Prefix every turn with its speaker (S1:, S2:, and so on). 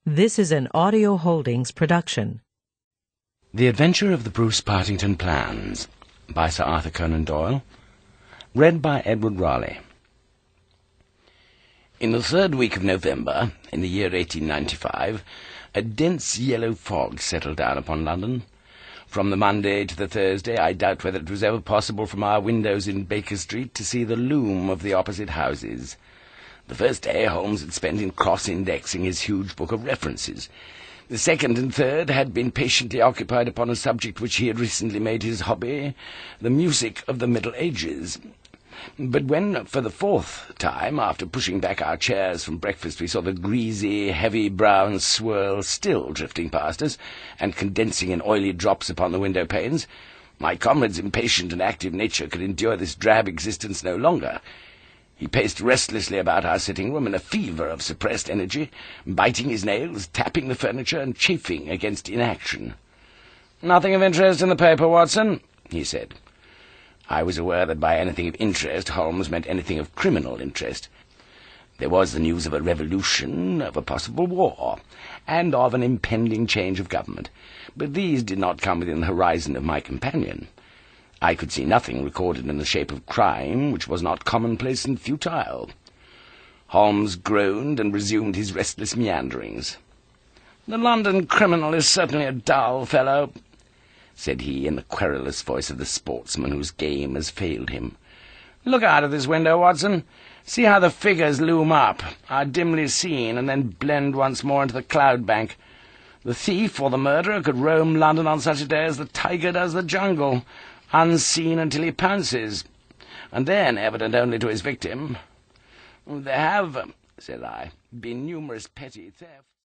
S1: This is an Audio Holdings production.
S2: The Adventure of the Bruce Partington Plans by Sir Arthur Conan Doyle. Read by Edward Raleigh. In the third week of November, in the year 1895, a dense yellow fog settled down upon London. From the Monday to the Thursday, I doubt whether it was ever possible from our windows in Baker Street to see the loom of the opposite houses. The first day Holmes had spent in cross-indexing his huge book of references. The second and third had been patiently occupied upon a subject which he had recently made his hobby, the music of the Middle Ages. But when, for the fourth time, after pushing back our chairs from breakfast, we saw the greasy, heavy brown swirl still drifting past us, and condensing in oily drops upon the window-panes, my comrade's impatient and active nature could endure this drab existence no longer. He paced restlessly about our sitting-room in a fever of suppressed energy, biting his nails, tapping the furniture, and chafing against inaction. "Nothing of interest in the paper, Watson," he said. I was aware that by anything of interest Holmes meant anything of criminal interest. There was the news of a revolution, of a possible war, and of an impending change of government, but these did not come within the horizon of my companion. I could see nothing recorded in the shape of crime which was not commonplace and futile. Holmes groaned and resumed his restless meanderings. "The London criminal is certainly a dull fellow," said he, in the querulous voice of the sportsman whose game has failed him. "Look out of this window, Watson. See how the figures loom up, are dimly seen, and then blend once more into the cloud bank. The thief or the murderer could roam London on such a day as the tiger does the jungle, unseen until he pounces, and then evident only to his victim. There have," said I, "been numerous petty thefts."